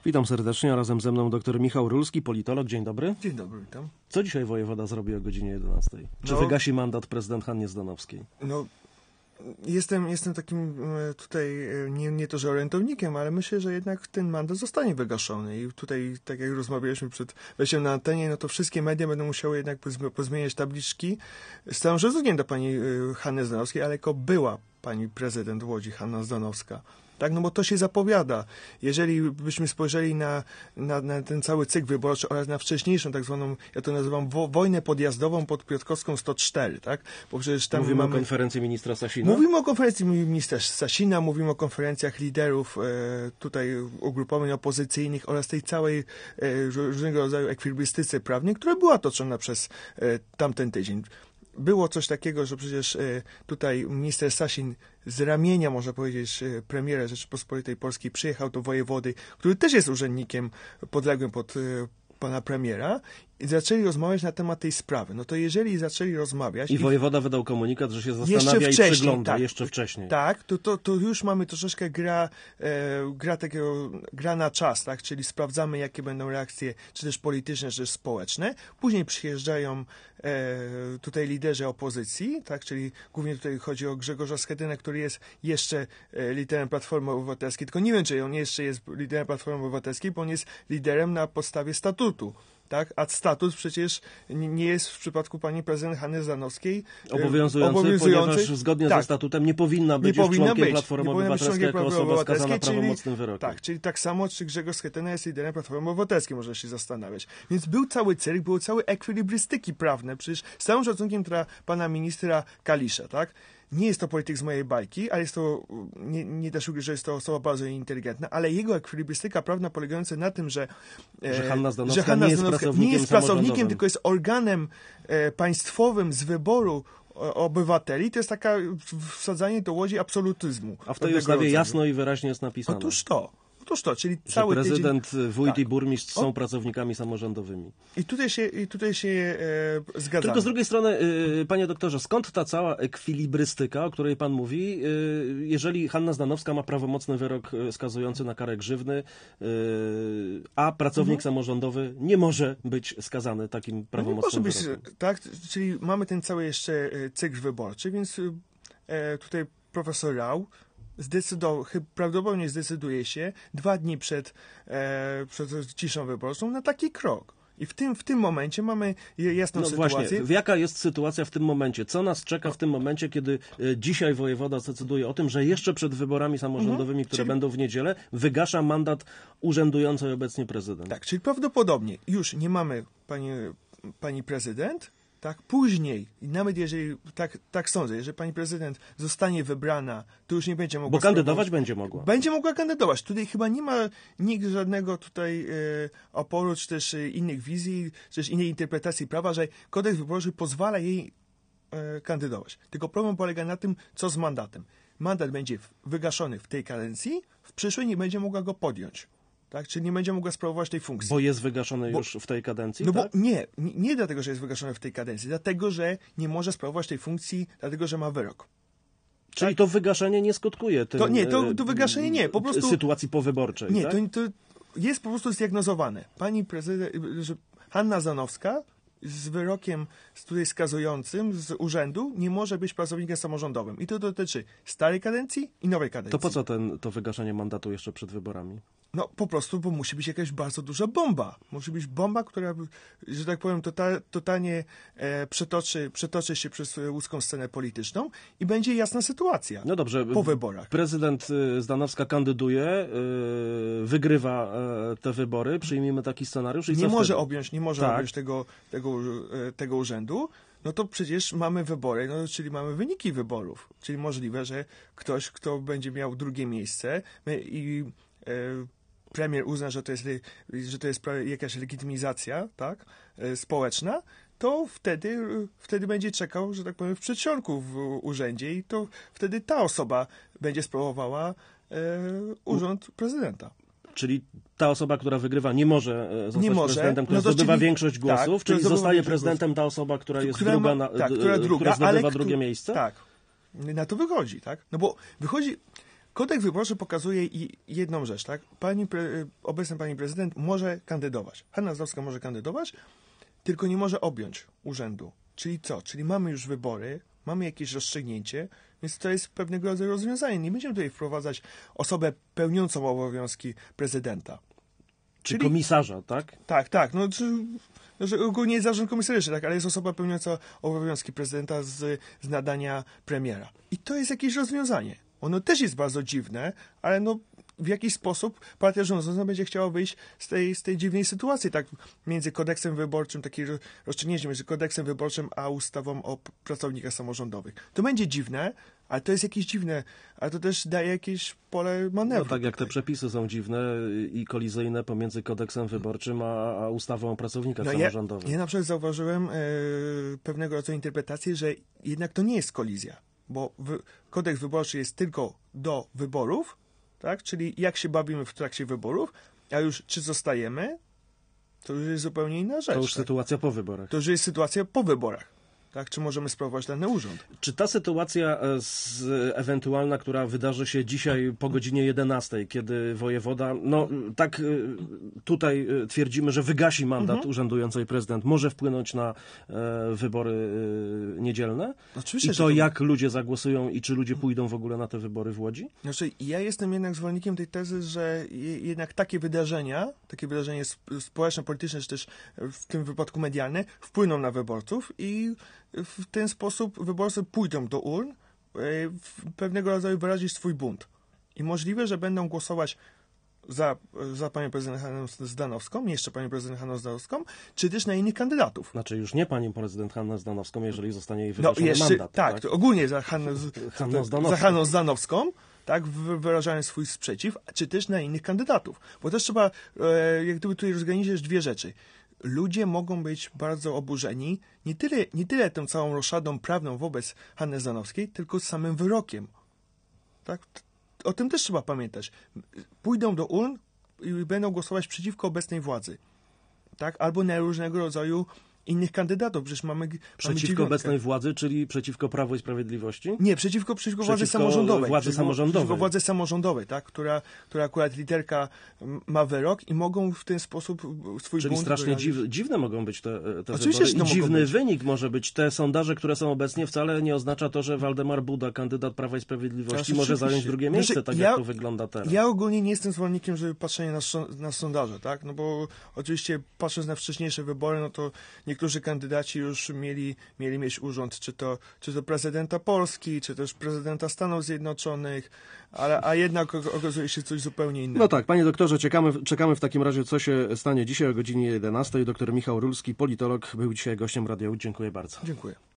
Witam serdecznie, razem ze mną dr Michał Rulski, politolog. Dzień dobry. Dzień dobry, witam. Co dzisiaj wojewoda zrobi o godzinie 11? Czy wygasi mandat prezydent Hannie Zdanowskiej? Jestem takim tutaj nie to, że orędownikiem, ale myślę, że jednak ten mandat zostanie wygaszony. I tutaj, tak jak rozmawialiśmy przed wejściem na antenie, no to wszystkie media będą musiały jednak pozmieniać tabliczki. Z całym szacunkiem do pani Hanny Zdanowskiej, ale jako była pani prezydent Łodzi, Hanna Zdanowska. Tak, no bo to się zapowiada. Jeżeli byśmy spojrzeli na ten cały cykl wyborczy oraz na wcześniejszą tak zwaną, ja to nazywam wojnę podjazdową pod Piotrkowską 104, tak? Bo przecież tam Mówimy o konferencji ministra Sasina? Mówimy o konferencji ministra Sasina, mówimy o konferencjach liderów tutaj ugrupowań opozycyjnych oraz tej całej różnego rodzaju ekwilibrystyce prawnej, która była toczona przez tamten tydzień. Było coś takiego, że przecież tutaj minister Sasin z ramienia, można powiedzieć, premiera Rzeczypospolitej Polskiej przyjechał do wojewody, który też jest urzędnikiem podległym pod pana premiera i zaczęli rozmawiać na temat tej sprawy. No to jeżeli zaczęli rozmawiać... I wojewoda wydał komunikat, że się zastanawia i przygląda jeszcze wcześniej. Tak, to już mamy troszeczkę gra na czas, tak? Czyli sprawdzamy, jakie będą reakcje, czy też polityczne, czy też społeczne. Później przyjeżdżają tutaj liderzy opozycji, tak? Czyli głównie tutaj chodzi o Grzegorza Schetynę, który jest jeszcze liderem Platformy Obywatelskiej, tylko nie wiem, czy on jeszcze jest liderem Platformy Obywatelskiej, bo on jest liderem na podstawie statutu. Tak? A statut przecież nie jest w przypadku pani prezydent Hanny Zdanowskiej obowiązujący, ponieważ zgodnie ze statutem nie powinna być członkiem Platformy Obywatelskiej jako osoba skazana prawomocnym wyrokiem. Tak, czyli tak samo, czy Grzegorz Schetyna jest liderem Platformy Obywatelskiej, można się zastanawiać. Więc był cały cyrk, były całe ekwilibrystyki prawne, przecież z całym szacunkiem dla pana ministra Kalisza, tak? Nie jest to polityk z mojej bajki, ale jest to, nie da się ukryć, że jest to osoba bardzo inteligentna, ale jego ekwilibrystyka prawna polegająca na tym, że Hanna Zdanowska nie jest pracownikiem, tylko jest organem państwowym z wyboru obywateli, to jest taka wsadzanie do Łodzi absolutyzmu. A w tej ustawie jasno i wyraźnie jest napisane. Otóż to, czyli cały prezydent, wójt i burmistrz są pracownikami samorządowymi. I tutaj się zgadzamy. Tylko z drugiej strony, panie doktorze, skąd ta cała ekwilibrystyka, o której pan mówi, jeżeli Hanna Zdanowska ma prawomocny wyrok skazujący na karę grzywny, a pracownik samorządowy nie może być skazany takim prawomocnym wyrokiem? Tak, czyli mamy ten cały jeszcze cykl wyborczy, więc tutaj profesor Rau prawdopodobnie zdecyduje się 2 dni przed ciszą wyborczą na taki krok. I w tym momencie mamy jasną sytuację. Właśnie, jaka jest sytuacja w tym momencie? Co nas czeka w tym momencie, kiedy dzisiaj wojewoda zdecyduje o tym, że jeszcze przed wyborami samorządowymi, które będą w niedzielę, wygasza mandat urzędującej obecnie prezydent? Tak, czyli prawdopodobnie już nie mamy pani prezydent. Tak, później, i nawet jeżeli, tak sądzę, jeżeli pani prezydent zostanie wybrana, to już nie będzie mogła... Bo kandydować będzie mogła. Będzie mogła kandydować. Tutaj chyba nie ma nikt żadnego tutaj oporu, czy też innych wizji, czy też innej interpretacji prawa, że kodeks wyborczy pozwala jej kandydować. Tylko problem polega na tym, co z mandatem. Mandat będzie wygaszony w tej kadencji, w przyszłej nie będzie mogła go podjąć. Tak? Czyli nie będzie mogła sprawować tej funkcji. Bo jest wygaszony już w tej kadencji? No tak? bo nie dlatego, że jest wygaszony w tej kadencji, dlatego, że nie może sprawować tej funkcji, dlatego, że ma wyrok. Czyli to wygaszenie nie skutkuje tym, to wygaszenie nie, po prostu sytuacji powyborczej. Nie, tak? to jest po prostu zdiagnozowane. Pani prezydent, że Hanna Zdanowska z wyrokiem tutaj skazującym z urzędu nie może być pracownikiem samorządowym. I to dotyczy starej kadencji i nowej kadencji. To po co to wygaszenie mandatu jeszcze przed wyborami? No po prostu, bo musi być jakaś bardzo duża bomba. Musi być bomba, która, że tak powiem, totalnie przetoczy się przez łódzką scenę polityczną i będzie jasna sytuacja. No dobrze, po wyborach. Prezydent Zdanowska kandyduje, wygrywa te wybory, przyjmijmy taki scenariusz. I nie może objąć tego urzędu. No to przecież mamy wybory, czyli mamy wyniki wyborów. Czyli możliwe, że ktoś, kto będzie miał drugie miejsce premier uzna, że to jest jakaś legitymizacja, tak, społeczna, to wtedy będzie czekał, że tak powiem, w przedsionku w urzędzie i to wtedy ta osoba będzie sprawowała urząd prezydenta. Czyli ta osoba, która wygrywa, nie może zostać prezydentem, która zdobywa większość głosów, czyli zostaje prezydentem ta osoba, która jest która zdobywa drugie miejsce? Tak, na to wychodzi, tak? No bo wychodzi... Kodeks wyborczy pokazuje jedną rzecz, tak? Obecna pani prezydent może kandydować. Hanna Zalewska może kandydować, tylko nie może objąć urzędu. Czyli co? Czyli mamy już wybory, mamy jakieś rozstrzygnięcie, więc to jest pewnego rodzaju rozwiązanie. Nie będziemy tutaj wprowadzać osobę pełniącą obowiązki prezydenta. Czyli komisarza, tak? Tak. Że ogólnie jest zarząd komisaryczny, tak, ale jest osoba pełniąca obowiązki prezydenta z nadania premiera. I to jest jakieś rozwiązanie. Ono też jest bardzo dziwne, ale no w jakiś sposób partia rządząca będzie chciała wyjść z tej dziwnej sytuacji, tak, między kodeksem wyborczym, takie rozstrzygnięcie między kodeksem wyborczym a ustawą o pracownikach samorządowych. To będzie dziwne, ale to jest jakieś dziwne, ale to też daje jakieś pole manewru. No tak jak te przepisy są dziwne i kolizyjne pomiędzy kodeksem wyborczym a ustawą o pracownikach samorządowych. Ja na przykład zauważyłem pewnego rodzaju interpretację, że jednak to nie jest kolizja, bo kodeks wyborczy jest tylko do wyborów, tak? Czyli jak się bawimy w trakcie wyborów, a już czy zostajemy, to już jest zupełnie inna rzecz. To już sytuacja po wyborach. To już jest sytuacja po wyborach. Tak? Czy możemy sprawować dany urząd? Czy ta sytuacja ewentualna, która wydarzy się dzisiaj po godzinie 11, kiedy wojewoda, no tak tutaj twierdzimy, że wygasi mandat urzędującej prezydent, może wpłynąć na wybory niedzielne? Oczywiście, I to jak ludzie zagłosują i czy ludzie pójdą w ogóle na te wybory w Łodzi? Znaczy, ja jestem jednak zwolennikiem tej tezy, że jednak takie wydarzenia społeczne, polityczne, czy też w tym wypadku medialne, wpłyną na wyborców i w ten sposób wyborcy pójdą do urn pewnego rodzaju wyrazić swój bunt. I możliwe, że będą głosować za panią prezydent Hanną Zdanowską, jeszcze panią prezydent Hanną Zdanowską, czy też na innych kandydatów. Znaczy już nie panią prezydent Hannę Zdanowską, jeżeli zostanie jej wygłoszony mandat. Tak, ogólnie za Hanną Zdanowską, tak, wyrażając swój sprzeciw, czy też na innych kandydatów. Bo też trzeba jak gdyby tutaj rozgraniczyć dwie rzeczy. Ludzie mogą być bardzo oburzeni nie tyle tą całą roszadą prawną wobec Hanny Zdanowskiej, tylko samym wyrokiem. Tak? O tym też trzeba pamiętać. Pójdą do urn i będą głosować przeciwko obecnej władzy. Tak? Albo na różnego rodzaju innych kandydatów. Przecież mamy przeciwko obecnej władzy, czyli przeciwko Prawu i Sprawiedliwości? Nie, przeciwko władzy samorządowej. Przeciwko władzy samorządowej, tak? która akurat literka ma wyrok i mogą w ten sposób swój Czyli bunt strasznie dziwne mogą być te wybory. I dziwny wynik może być. Te sondaże, które są obecnie, wcale nie oznacza to, że Waldemar Buda, kandydat Prawa i Sprawiedliwości, może zająć drugie miejsce, jak to wygląda teraz. Ja ogólnie nie jestem zwolennikiem, żeby patrzenie na sondaże, tak? No bo oczywiście patrząc na wcześniejsze wybory, no to niektórzy kandydaci już mieli mieć urząd, czy to prezydenta Polski, czy też prezydenta Stanów Zjednoczonych, a jednak okazuje się coś zupełnie innego. No tak, panie doktorze, czekamy w takim razie, co się stanie dzisiaj o godzinie 11. Doktor Michał Rulski, politolog, był dzisiaj gościem Radia Łódź. Dziękuję bardzo. Dziękuję.